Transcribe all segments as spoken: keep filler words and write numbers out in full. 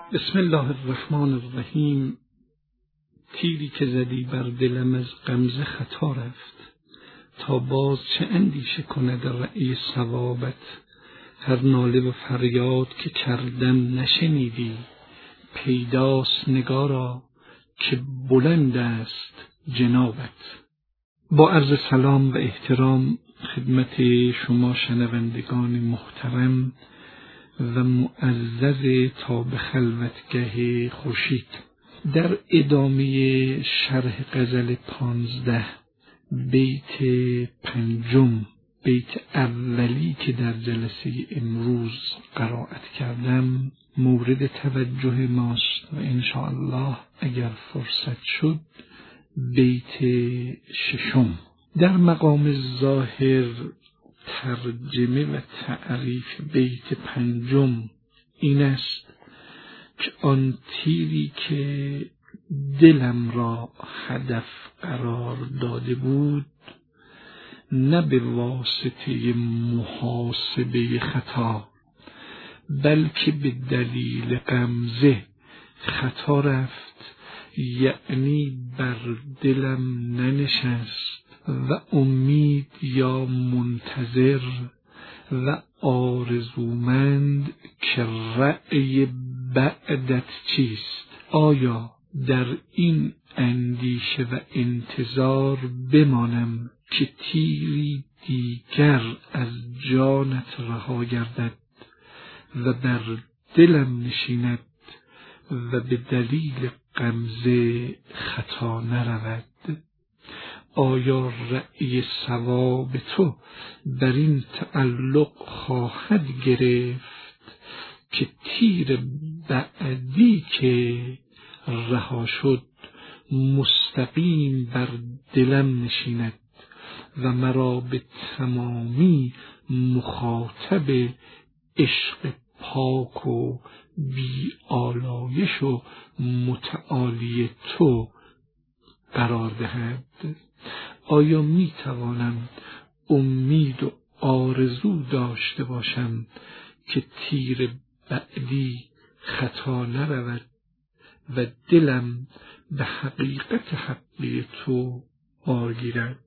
بسم الله الرحمن الرحیم. تیری که زدی بر دلم از غمزه خطا رفت، تا باز چه اندیشه کند رأی ثوابت. هر ناله و فریاد که کردم نشنیدی، پیداست نگارا که بلند است جنابت. با عرض سلام و احترام خدمت شما شنوندگان محترم و معزز تا به خلوتگه خورشید، در ادامه شرح غزل پانزده بیت پنجم، بیت اولی که در جلسه امروز قرائت کردم مورد توجه ماست و انشاءالله اگر فرصت شد بیت ششم. در مقام ظاهر ترجمه و تعریف بیت پنجم این است که آن تیری که دلم را هدف قرار داده بود، نه به واسطه محاسبه خطا بلکه به دلیل غمزه خطا رفت، یعنی بر دلم ننشست و امید یا منتظر و آرزومند که رأی بعدت چیست. آیا در این اندیشه و انتظار بمانم که تیری دیگر از جانت رها گردد و بر دلم نشیند و به دلیل غمزه خطا نرود؟ آیا رأی ثواب تو بر این تعلق خواهد گرفت که تیر بعدی که رها شد مستقیم بر دلم نشیند و مرا به تمامی مخاطب عشق پاک و بی آلایش و متعالی تو قرار دهد؟ آیا می توانم امید و آرزو داشته باشم که تیر بعدی خطا نرود و دلم به حقیقت حقی تو بار گیرد؟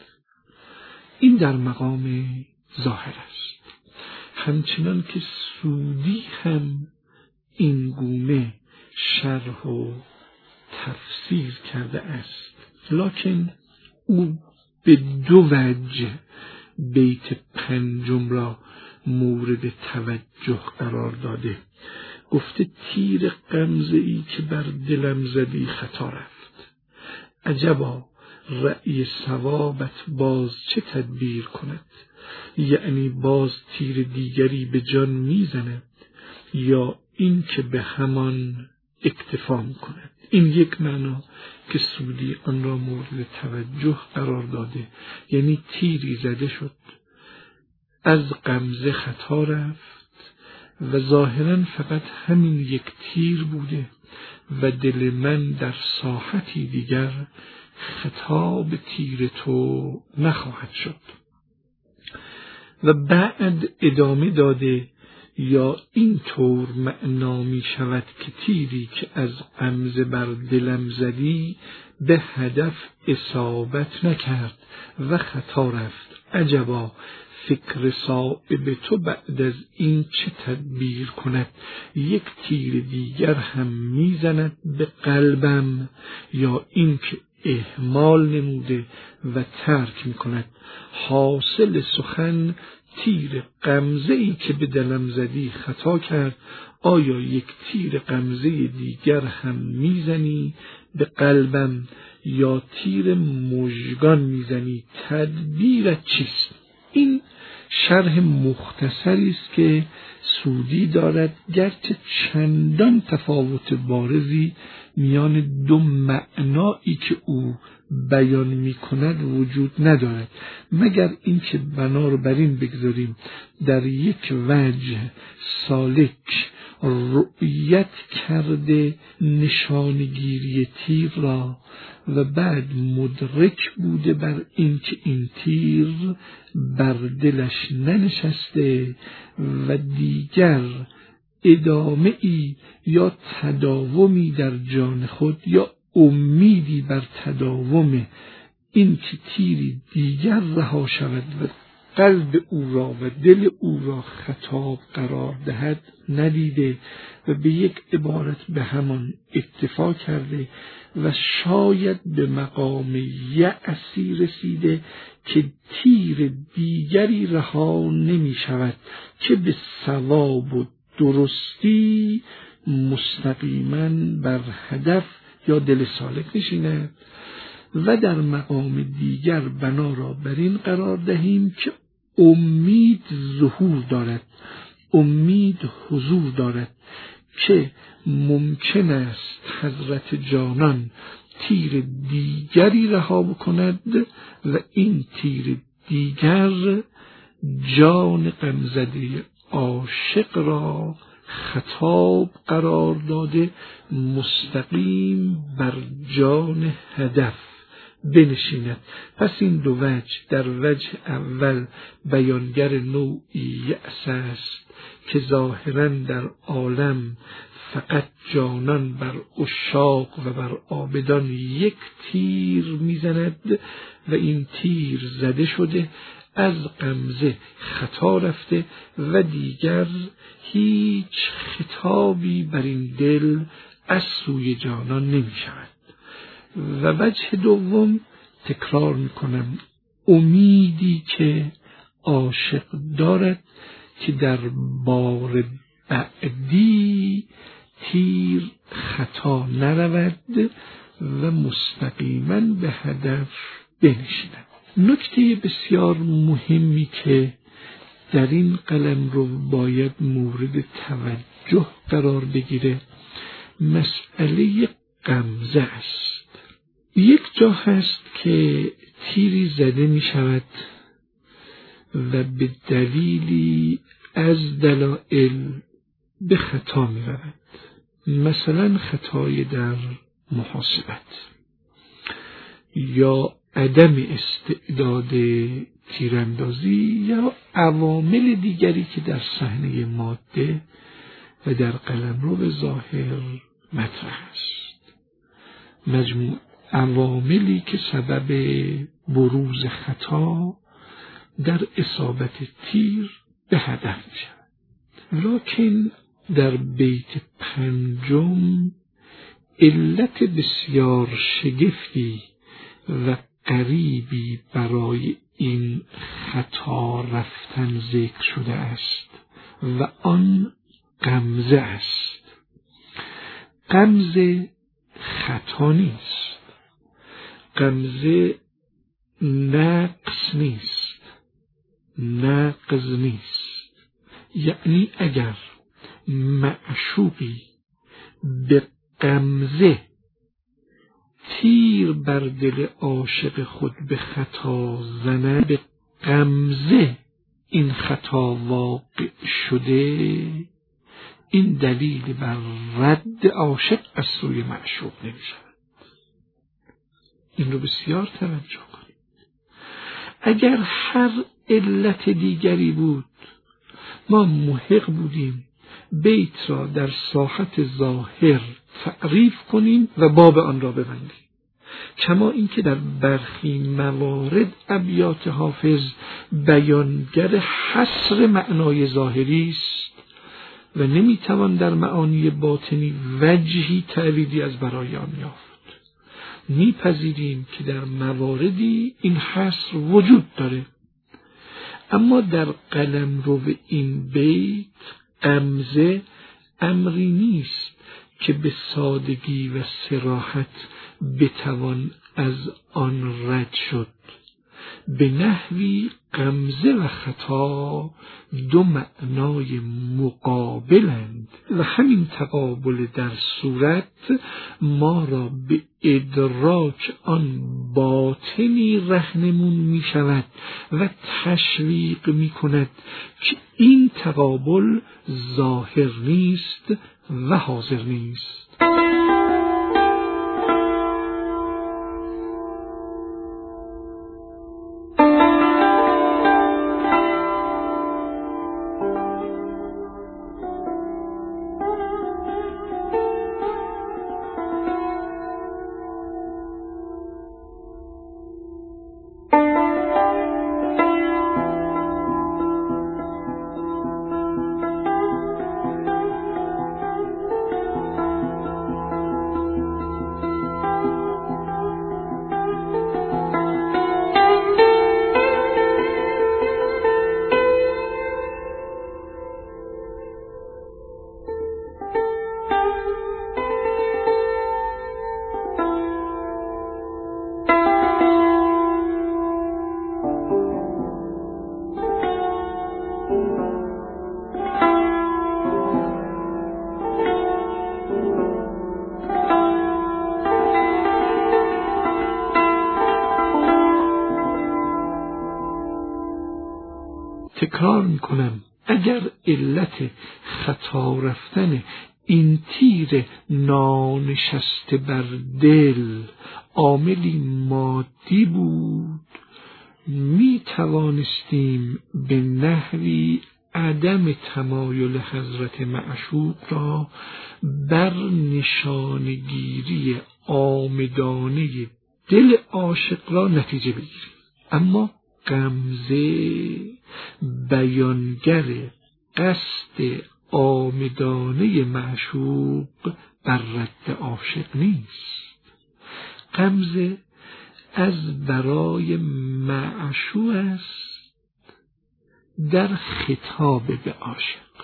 این در مقام ظاهر است. همچنان که سودی هم این گونه شرح و تفسیر کرده است، لکن او به دو وجه بیت پنجم را مورد توجه قرار داده. گفته تیر غمزه ای که بر دلم زدی خطا رفت، عجبا رأی ثوابت باز چه تدبیر کند، یعنی باز تیر دیگری به جان میزند یا این که به همان اکتفا کند. این یک معنا که سودی آن را مورد توجه قرار داده، یعنی تیری زده شد، از غمزه خطا رفت و ظاهرا فقط همین یک تیر بوده و دل من در ساحتی دیگر خطاب تیر تو نخواهد شد. و بعد ادامه داده یا این طور معنا می شود که تیری که از غمزه بر دلم زدی به هدف اصابت نکرد و خطا رفت، عجبا فکر صائب تو بعد از این چه تدبیر کند، یک تیر دیگر هم میزند به قلبم یا این که اهمال نموده و ترک می کند. حاصل سخن تیر غمزه ای که به دلم زدی خطا کرد، آیا یک تیر غمزه دیگر هم میزنی به قلبم یا تیر مژگان میزنی؟ تدبیرت چیست؟ این شرح مختصری است که سودی دارد، گرچه چندان تفاوت بارزی میان دو معنایی که او بیان می کند وجود ندارد، مگر اینکه بنا رو بر این بگذاریم در یک وجه سالک رؤیت کرده نشانگیری تیر را و بعد مدرک بوده بر اینکه این تیر بر دلش ننشسته و دیگر ادامه ای یا تداومی در جان خود یا امیدی بر تداوم این که تیری دیگر رها شود و قلب او را و دل او را خطاب قرار دهد ندیده و به یک عبارت به همان اکتفا کرده و شاید به مقام یأسی رسیده که تیر دیگری رها نمی شود که به صواب و درستی مستقیما بر هدف یا دل سالک نشیند و در مقام دیگر بنا را بر این قرار دهیم که امید ظهور دارد، امید حضور دارد که ممکن است حضرت جانان تیر دیگری رها بکند و این تیر دیگر جان غمزده عاشق را خطاب قرار داده مستقیم بر جان هدف بنشیند. پس این دو وجه، در وجه اول بیانگر نوعی یأس است که ظاهراً در عالم فقط جانان بر عشاق و بر عابدان یک تیر میزند و این تیر زده شده، از غمزه خطا رفته و دیگر هیچ خطابی بر این دل از سوی جانان نمی شود. و وجه دوم، تکرار میکنم، امیدی که عاشق دارد که در بار بعدی تیر خطا نرود و مستقیما به هدف بنشیند. نکته بسیار مهمی که در این قلمرو باید مورد توجه قرار بگیره مسئله غمزه است. یک جا هست که تیری زده می شود و به دلیلی از دلایل به خطا می رود، مثلا خطای در محاسبت یا عدم استعداد تیراندازی یا عوامل دیگری که در صحنه ماده و در قلمرو به ظاهر مطرح است. مجموع عواملی که سبب بروز خطا در اصابت تیر به هدف می شود. لکن در بیت پنجم علت بسیار شگفتی و غریبی برای این خطا رفتن ذکر شده است و آن غمزه است. غمزه خطا نیست، غمزه نقص نیست، نقض نیست. یعنی اگر معشوقی به غمزه تیر بر دل عاشق خود به خطا زند، به غمزه این خطا واقع شده، این دلیل بر رد عاشق از سوی معشوق نمی شود. این رو بسیار توجه کنید. اگر هر علت دیگری بود ما محق بودیم بیت را در ساحت ظاهر تعریف کنیم و باب آن را ببندیم، کما اینکه در برخی موارد ابیات حافظ بیانگر حصر معنای ظاهری است و نمیتوان در معانی باطنی وجهی تعویضی از برای آن یافت. میپذیریم که در مواردی این حصر وجود داره، اما در قلمرو این بیت غمزه امری نیست که به سادگی و صراحت بتوان از آن رد شد. به نحوی غمزه و خطا دو معنای مقابلند و همین تقابل در صورت ما را به ادراک آن باطنی رهنمون می شود و تشویق می کند که این تقابل ظاهر نیست و حاضر نیست. تکرار میکنم، اگر علت خطا رفتن این تیر نانشسته بر دل عاملی مادی بود، می توانستیم به نحوی عدم تمایل حضرت معشوق را بر نشانگیری عامدانه دل عاشق را نتیجه بگیریم. اما غمزه بیانگر قصد عامدانه معشوق بر رد عاشق نیست. غمزه از برای معشوق است در خطاب به عاشق.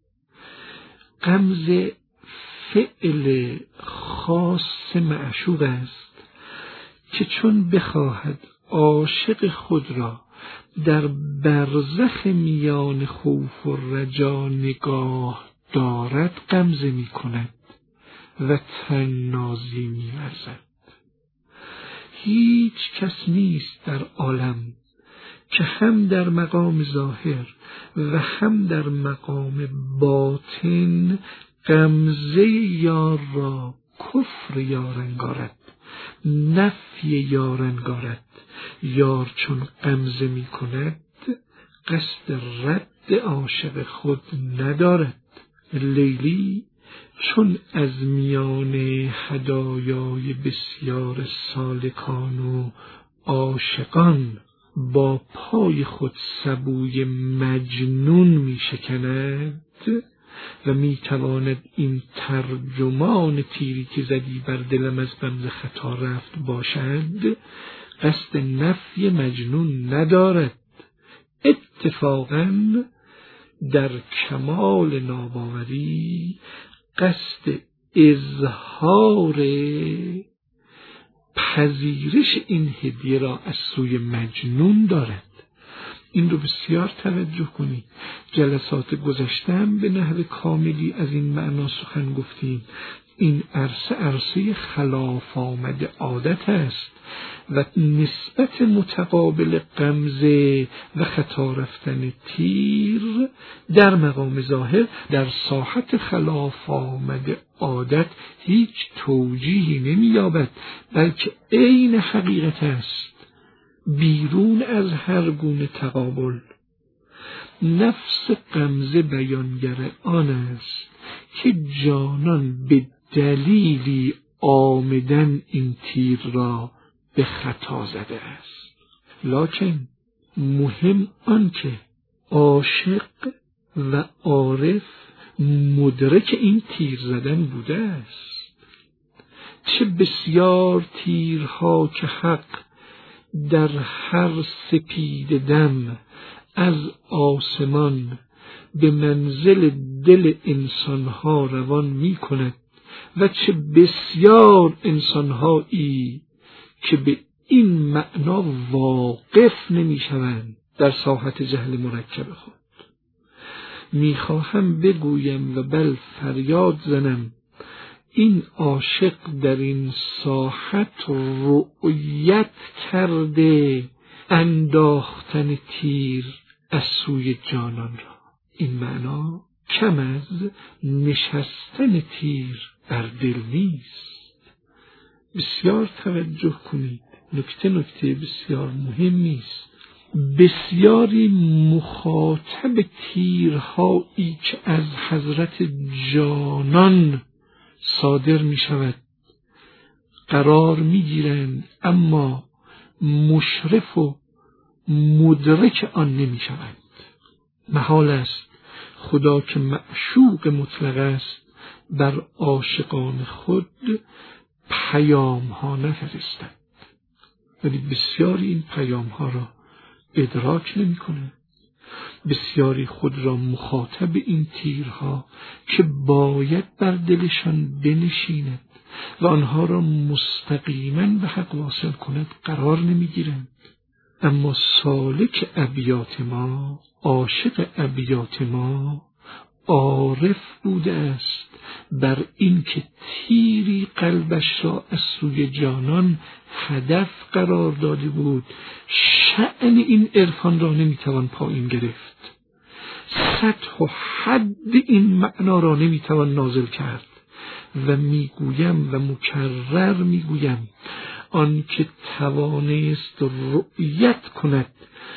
غمزه فعل خاص معشوق است که چون بخواهد عاشق خود را در برزخ میان خوف و رجا نگاه دارد غمزه می کند و طنازی می ورزد. هیچ کس نیست در عالم که هم در مقام ظاهر و هم در مقام باطن غمزه یار را کفر یار انگارد، نفی یار انگارد. یار چون غمزه می کند قصد رد عاشق خود ندارد. لیلی چون از میان هدایای بسیار سالکان و عاشقان با پای خود سبوی مجنون می شکند و می تواند این ترجمان تیری که زدی بر دلم از غمزه خطا رفت باشد، قصد نفی مجنون ندارد. اتفاقاً در کمال ناباوری قصد اظهار پذیرش این هدیه را از سوی مجنون دارد. این رو بسیار توجه کنید. جلسات گذشتم به نحو کاملی از این معنا سخن گفتیم. این عرصه عرصه خلاف آمد عادت است و نسبت متقابل غمزه و خطا رفتن تیر در مقام ظاهر در ساحت خلاف آمد عادت هیچ توجیهی نمی‌یابد، بلکه عین حقیقت است بیرون از هر گونه تقابل. نفس غمزه بیانگر آن است که جانان به دلیلی آمدن این تیر را به خطا زده است. لکن مهم آن که عاشق و عارف مدرک این تیر زدن بوده است. چه بسیار تیرها که حق در هر سپید دم از آسمان به منزل دل انسانها روان می کند و چه بسیار انسانهایی که به این معنا واقف نمی شوند در ساحت جهل مرکب خود. می خواهم بگویم و بل فریاد زنم، این عاشق در این ساحت رؤیت کرده انداختن تیر از سوی جانان را. این معنا کم از نشستن تیر بر دل نیست. بسیار توجه کنید، نکته نکته بسیار مهمی است. بسیاری مخاطب تیرهایی که از حضرت جانان صادر می شود قرار می گیرند، اما مشرف و مدرک آن نمی شوند. محال است خدا که معشوق مطلق است بر عاشقان خود پیام ها نفرستند، ولی بسیاری این پیام ها را ادراک نمی کنند. بسیاری خود را مخاطب این تیرها که باید بر دلشان بنشیند و آنها را مستقیما به حق واصل کند قرار نمی گیرند. اما سالک ابیات ما، عاشق ابیات ما عارف بوده است بر این که تیری قلبش را از سوی جانان هدف قرار داده بود. شأن این عرفان را نمیتوان پایین گرفت. سطح و حد این معنا را نمیتوان نازل کرد و میگویم و مکرر میگویم آن که توانست رؤیت کند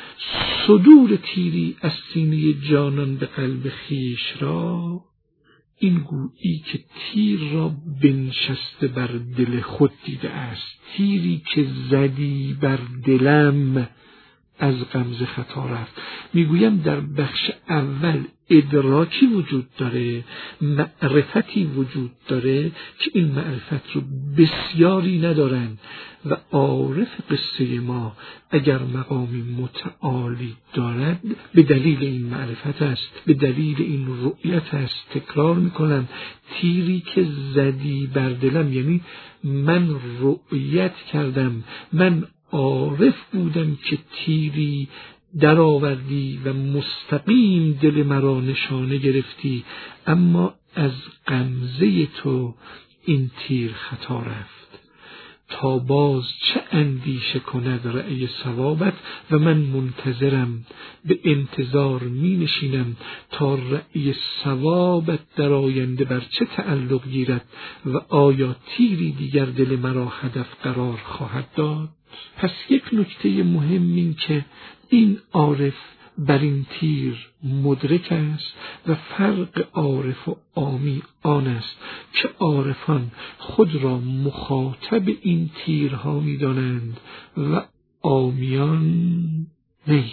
صدور تیری از سینه جانان به قلب خیش را، این گویی که تیر را بنشسته بر دل خود دیده است. تیری که زدی بر دلم از غمزه خطا رفت. میگویم در بخش اول ادراکی وجود داره، معرفتی وجود داره که این معرفت رو بسیاری ندارن و عارف قصه ما اگر مقامی متعالی دارد به دلیل این معرفت است، به دلیل این رؤیت است. تکرار میکنم، تیری که زدی بر دلم یعنی من رؤیت کردم، من عارف بودم که تیری در آوردی و مستقیم دل مرا نشانه گرفتی، اما از غمزه تو این تیر خطا رفت. تا باز چه اندیشه کند رأی ثوابت و من منتظرم، به انتظار می نشینم تا رأی ثوابت در آینده بر چه تعلق گیرد و آیا تیری دیگر دل مرا هدف قرار خواهد داد. پس یک نکته مهم این که این عارف بر این تیر مدرک است و فرق عارف و عامی آن است که عارفان خود را مخاطب این تیرها می دانند و عامیان نه.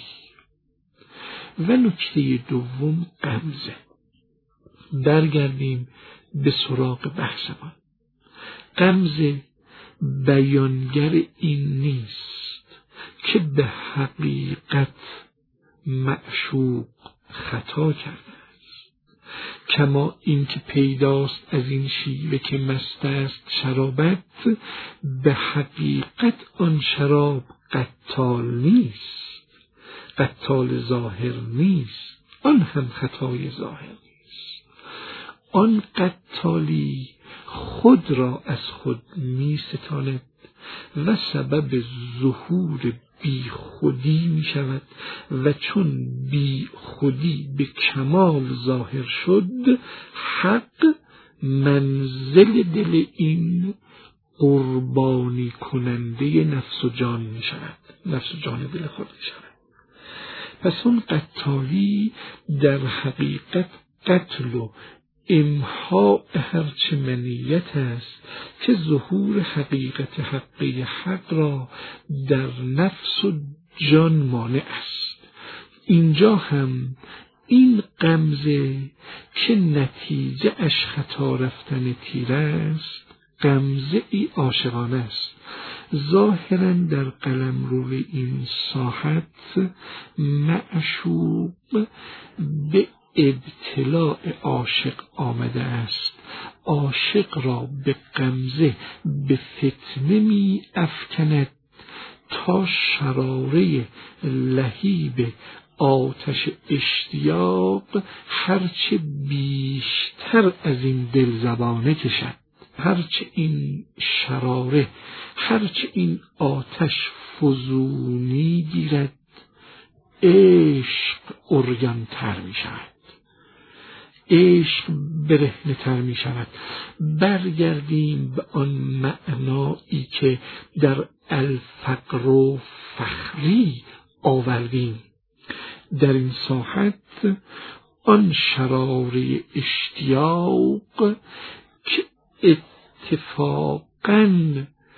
و نکته دوم غمزه. برگردیم به سراغ بحثمان. غمزه بیانگر این نیست که به حقیقت معشوق خطا کرده است، کما این که پیداست از این شیوه که مست است شرابت، به حقیقت آن شراب قتال نیست، قتال ظاهر نیست، آن هم خطای ظاهر نیست. آن قتالی خود را از خود می ستاند و سبب ظهور بی خودی می شود و چون بی خودی به کمال ظاهر شد، حق منزل دل این قربانی کننده نفس و جان می شود، نفس و جان دل خود می شود. پس اون قتالی در حقیقت قتل و امحاء هرچه منیت است که ظهور حقیقت حقی حق را در نفس و جان مانع است. اینجا هم این غمزه که نتیجه اش خطا رفتن تیر است، غمزه ای عاشقانه است. ظاهرا در قلمرو این ساحت معشوق به ابتلاع عاشق آمده است، عاشق را به غمزه به فتنه می افکند تا شراره لهیب آتش اشتیاق هرچه بیشتر از این دل زبانه کشد، هرچه این شراره، هرچه این آتش فزونی گیرد، عشق عریان تر می شود، عشق برهنه تر می شود. برگردیم به آن معنایی که در الفقر و فخری آوردیم. در این ساحت آن شراره اشتیاق که اتفاقاً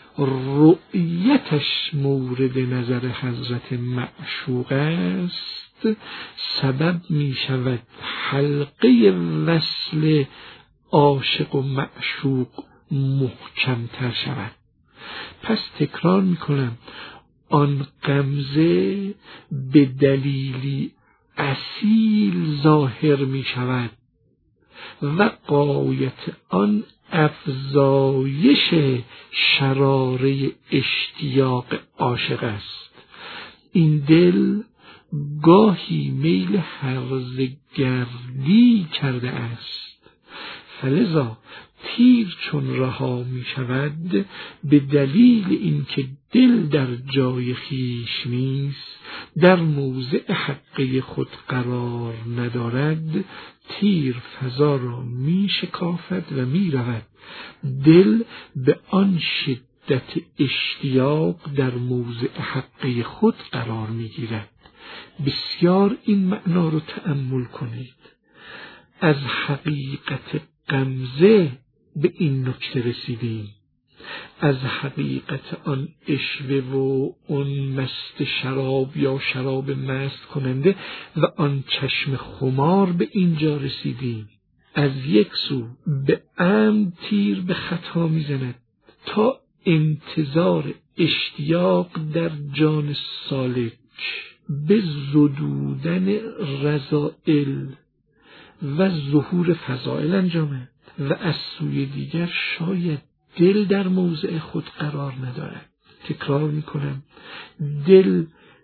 رؤیتش مورد نظر حضرت معشوق است، سبب می شود حلقه وصل عاشق و معشوق محکمتر شود. پس تکرار می کنم، آن غمزه به دلیلی اصیل ظاهر می شود و غایت آن افزایش شراره اشتیاق عاشق است. این دل گاهی میل هرزگردی کرده است، فلذا تیر چون رها می شود به دلیل اینکه دل در جای خیش نیست، در موضع حقه خود قرار ندارد، تیر فضا را می شکافد و می رود. دل به آن شدت اشتیاق در موضع حقه خود قرار می گیرد. بسیار این معنا رو تأمل کنید. از حقیقت غمزه به این نکته رسیدیم. از حقیقت آن عشوه و آن مست شراب یا شراب مست کننده و آن چشم خمار به اینجا رسیدیم. از یک سو به عمد تیر به خطا میزند تا انتظار اشتیاق در جان سالک به زدودن رذائل و ظهور فضائل انجامد و از سوی دیگر شاید دل در موضع خود قرار ندارد. تکرار میکنم، دل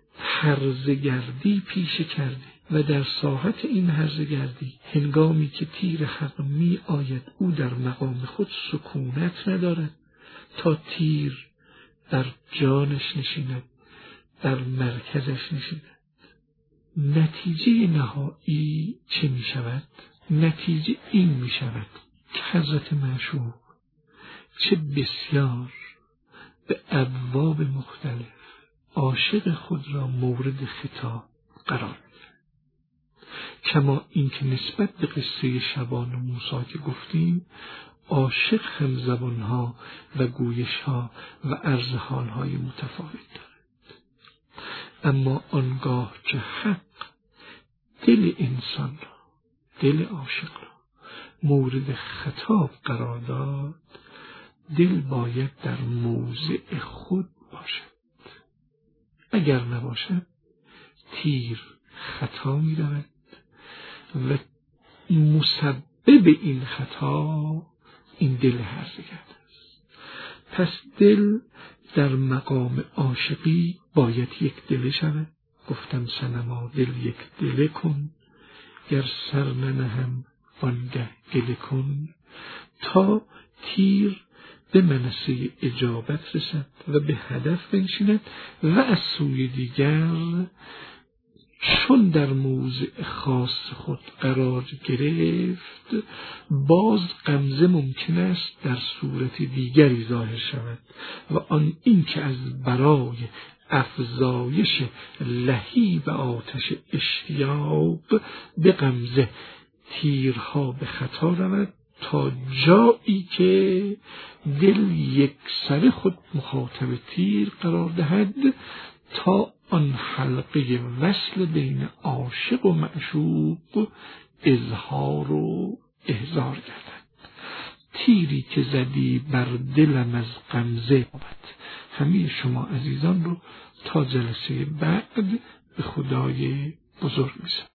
هرزگردی پیشه کرده و در ساحت این هرزگردی هنگامی که تیر حق می آید او در مقام خود سکونت ندارد تا تیر در جانش نشیند، در مرکزش نشیند. نتیجه نهایی چه می شود؟ نتیجه این می شود که حضرت معشوق چه بسیار به ابواب مختلف عاشق خود را مورد خطاب قرار می‌دهد. کما اینکه نسبت به قصه شبان و موسی که گفتیم، عاشق هم زبانها و گویشها و عرض حالهای متفاوت دارد. اما آنگاه که حق دل انسان را، دل عاشق را مورد خطاب قرار داد، دل باید در موضع خود باشد. اگر نباشد تیر خطا می رود و مسبب این خطا این دل هرزگرد است. پس دل در مقام عاشقی باید یک دل شود. گفتم صنما دل یک دل کن، گر سر ننهم وانگه گله کن، تا تیر به منصه اجابت رسد و به هدف بنشیند و از سوی دیگر چون در موضع خاص خود قرار گرفت، باز غمزه ممکن است در صورت دیگری ظاهر شود و آن این که از برای افزایش لهیب آتش اشتیاق به غمزه تیرها به خطا رود تا جایی که دل یک سر خود مخاطب تیر قرار دهد تا آن حلقه وصل بین عاشق و معشوق اظهار و احضار گردد. تیری که زدی بر دلم از غمزه. همه شما عزیزان رو تا جلسه بعد به خدای بزرگ می‌سپارم.